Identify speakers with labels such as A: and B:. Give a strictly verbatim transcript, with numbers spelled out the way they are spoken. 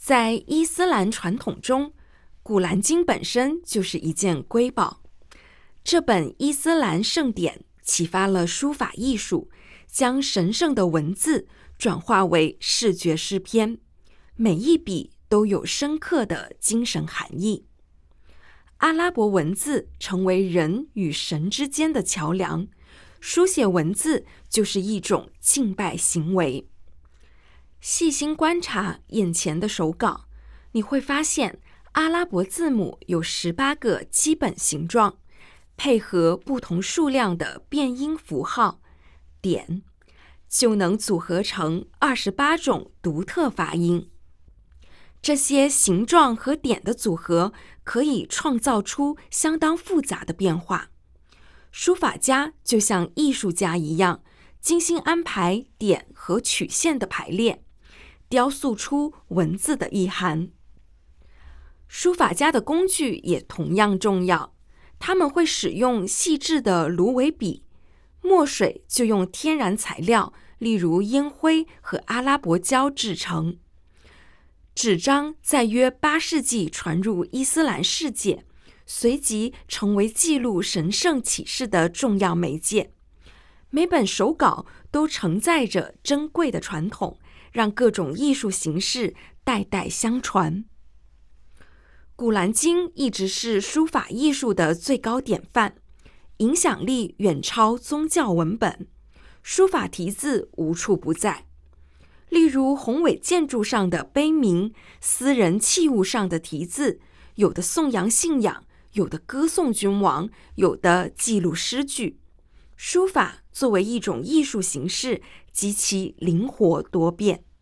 A: 在伊斯兰传统中，古兰经本身就是一件瑰宝。这本伊斯兰圣典启发了书法艺术，将神圣的文字转化为视觉诗篇，每一笔都有深刻的精神含义。阿拉伯文字成为人与神之间的桥梁，书写文字就是一种敬拜行为。细心观察眼前的手稿，你会发现阿拉伯字母有十八个基本形状，配合不同数量的变音符号点，就能组合成二十八种独特发音。这些形状和点的组合可以创造出相当复杂的变化。书法家就像艺术家一样，精心安排点和曲线的排列，雕塑出文字的意涵。书法家的工具也同样重要，他们会使用细致的芦苇笔，墨水就用天然材料，例如烟灰和阿拉伯胶制成。纸张在约八世纪传入伊斯兰世界，随即成为记录神圣启示的重要媒介。每本手稿都承载着珍贵的传统，让各种艺术形式代代相传。古兰经一直是书法艺术的最高典范，影响力远超宗教文本，书法题字无处不在。例如宏伟建筑上的碑铭，私人器物上的题字，有的颂扬信仰，有的歌颂君王，有的记录诗句。书法作为一种艺术形式，极其灵活多变。